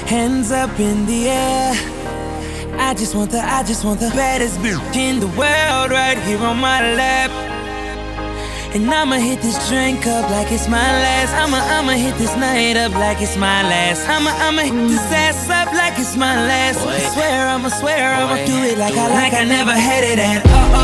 Hands up in the air. I just want the baddest bitch in the world right here on my lap. And I'ma hit this drink up like it's my last. I'ma hit this night up like it's my last. I'ma hit this ass up like it's my last. I swear I'ma do it like I never had it at.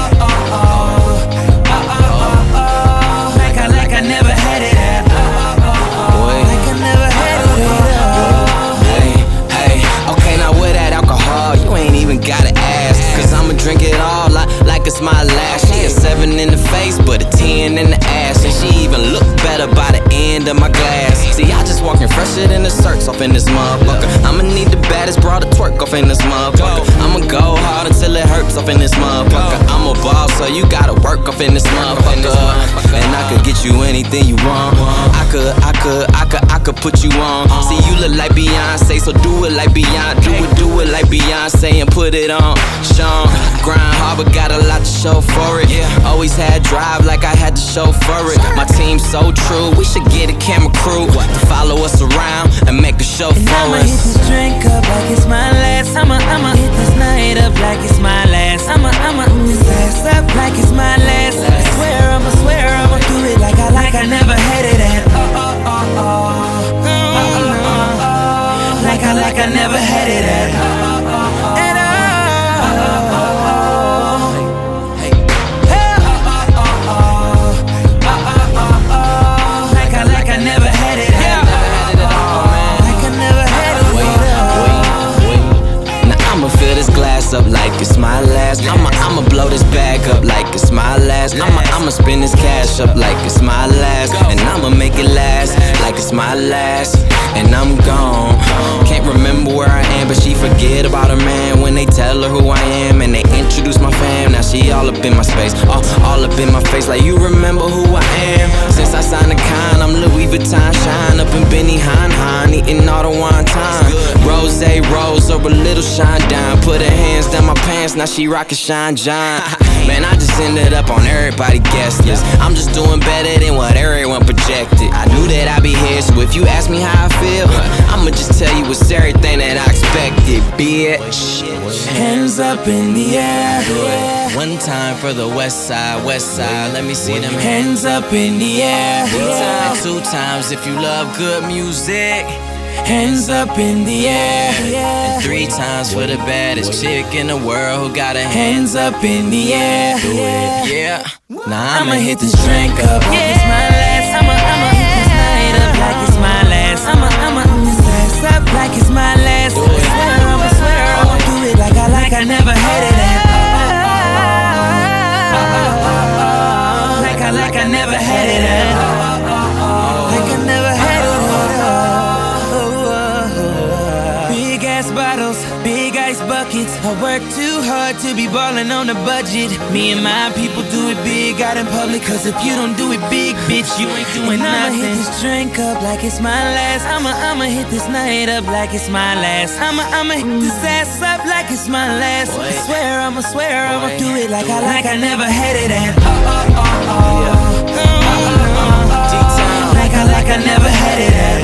Like I never had it at. Like I never had it at. Hey, okay, now with that alcohol, you ain't even gotta ask. Cause I'ma drink it all like it's my last. She a 7 in the face, but a 10 in the ass. And she even look better by the end of my glass. See, I just walking fresher than the shirts off in this motherfucker. I'ma need the baddest broad to twerk off in this motherfucker. I'ma go hard until it hurts off in this motherfucker. I'm a boss, so you gotta work off in this motherfucker. And I could get you anything you want. I could put you on. See, you look like Beyonce, so do it like Beyonce. Do it like Beyonce and put it on. Sean, grind hard, but got a lot to show for it. Always had drive like I had to show for it. My team's so true, we should get a camera crew to follow us around and make a show and for I'ma us. hit this drink up like it's my last. I'ma hit this night up like it's my last. I'ma hit this ass up like it's my last. I swear I'ma do it like I never had it at. Like I never had it at. Up like it's my last. I'ma blow this bag up like it's my last. I'ma spin this cash up like it's my last. And I'ma make it last like it's my last. And I'm gone. Can't remember where I am, but she forget about her man when they tell her who I am and they introduce my fam. Now she all up in my space, all up in my face. Like you remember who I am. Since I signed the con, I'm Louis Vuitton shine up in Benny Han, eating all the wine time. Rose or a little shine down. Put her hands down my pants, now she rockin' Shine John. Man, I just ended up on everybody guest list. I'm just doing better than what everyone projected. I knew that I'd be here, so if you ask me how I feel, I'ma just tell you it's everything that I expected, bitch. Hands up in the air. One time for the west side, let me see them hands up in the air. And 2 times if you love good music. Hands up in the air. And 3 times for the baddest chick in the world who got her hands up in the air. Yeah. Now I'ma hit this drink up like it's my last. I'ma hit this night up like it's my last. I'ma hit this ass up like it's my last. I swear I'ma do it like I never had it at. Like I never had it at. Like I never had it at. Big ass bottles, big ice buckets. I work too hard to be ballin' on a budget. Me and my people do it big out in public. Cause if you don't do it big, bitch, you ain't doing nothing. I'ma hit this drink up like it's my last. I'ma hit this night up like it's my last. I'ma hit this ass up like it's my last. I swear I'ma do it like I never had it at. Like I never had it at.